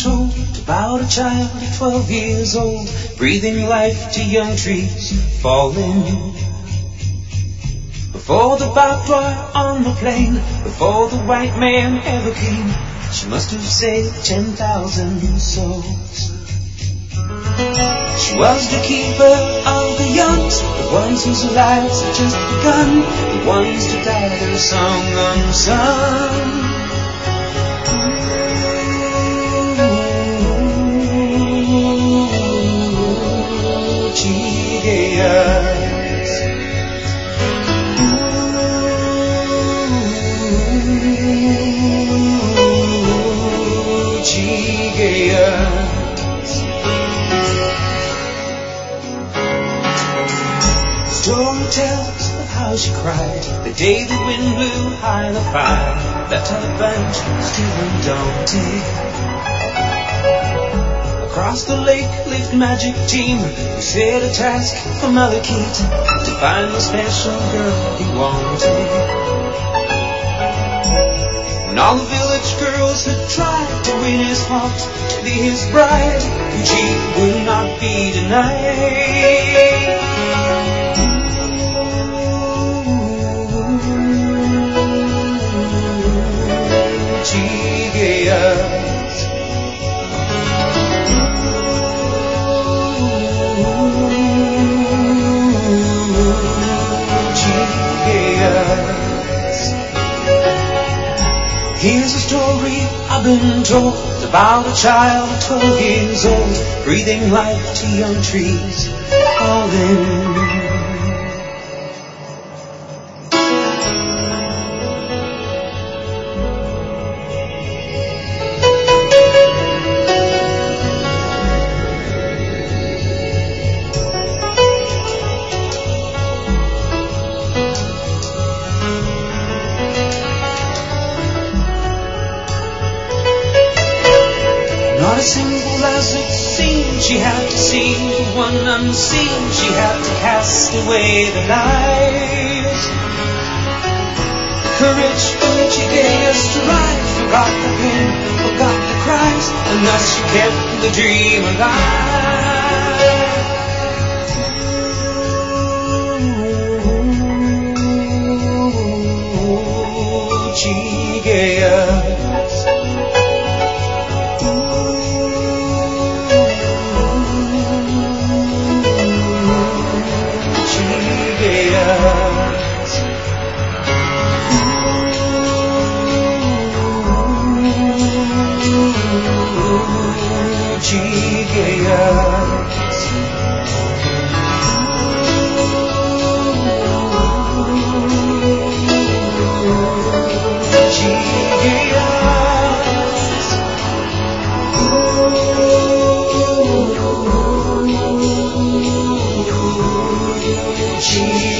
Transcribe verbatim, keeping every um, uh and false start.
told about a child of twelve years old, breathing life to young trees falling. Before the barbed wire on the plain, before the white man ever came, she must have saved ten thousand souls. She was the keeper of the young, the ones whose lives had just begun, the ones that died their song unsung. Chigueas, Chigueas. Story tells of how she cried the day the wind blew high the fire, left her bench still undaunted. Across the lake lived Magic Team, who set a task for Malekith to find the special girl he wanted. When all the village girls had tried to win his heart, to be his bride, Eugene would not be denied. Chigueas, Chigueas. Here's a story I've been told about a child of twelve years old, breathing life to young trees falling. Not a single as it seemed, she had to see the one unseen, she had to cast away the lies. Courage, courage she gave us to ride, forgot the pain, forgot the cries, and thus she kept the dream alive. Chigueas, Chigueas, Chigueas, Chigueas.